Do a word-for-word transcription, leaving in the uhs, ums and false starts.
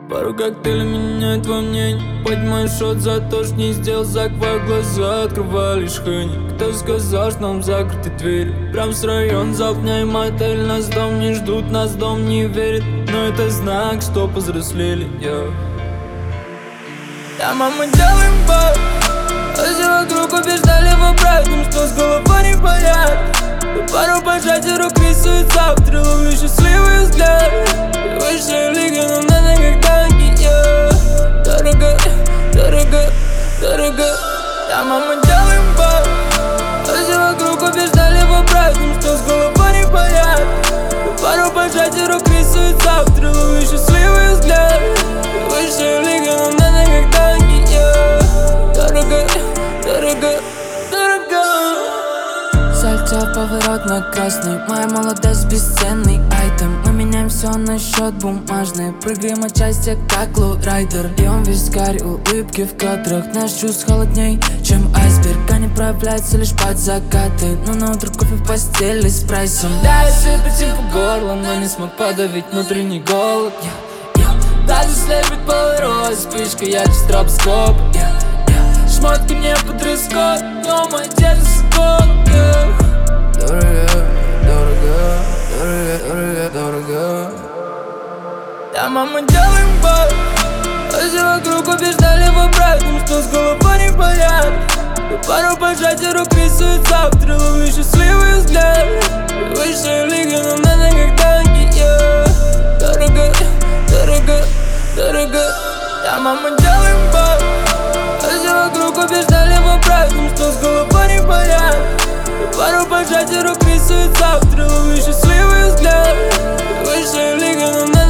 Пару коктейлей меняет во мнении. Поднимаю шот за то, что не сделал заквар. Глаза открывали шхыни. Кто сказал, что нам закрыты двери? Прям с района залп дня и мотель. Нас дом не ждут, нас дом не верит. Но это знак, что повзрослели, yeah. Да, мама, делаем бак. А все вокруг убеждали в обратном, что с головой не в порядке. И пару пожатий рук рисует завтра. Ловлю счастливый взгляд. И высшая лига, нам надо как танки, yeah. Дорого, дорого, дорого. Да, мама, делаем бак. А все вокруг убеждали в обратном, что с головой не в порядке. И пару пожатий рук рисует завтра. Ловлю счастливый взгляд. И высшая лига, нам надо как танки, yeah. Дорого, дорого, дорого. Сальто, поворот на красный. Моя молодость бесценный айтем. Мы меняем все на счет бумажный. Прыгаем от счастья, как лоурайдер. Пьем вискарь, улыбки в кадрах. Наш чувств холодней, чем айсберг. Они проявляются лишь под закаты. Но на утро кофе в постели с прайсом. Да, я сыпать по горло, но не смог подавить внутренний голод, yeah, yeah. Даже слепит поворот, вспышка ярче стробоскоп, yeah, yeah. Шмотки мне под дресс-код, но мой дед сокол, yeah. Дорого, дорого, дорого, дорого, дорого. Да, мама, делаем бак. А все вокруг убеждали в обратном, что с головой не в порядке. И пару пожатий рук рисует завтра. Ловлю счастливый взгляд. И высшая лига, нам надо как танки, yeah. Дорого, дорого, дорого. Да, мама, делаем бак. А все вокруг убеждали в обратном, что с головой не в порядке. И пару пожатий рук рисует завтра. Ловлю счастливый взгляд. И высшая лига, нам надо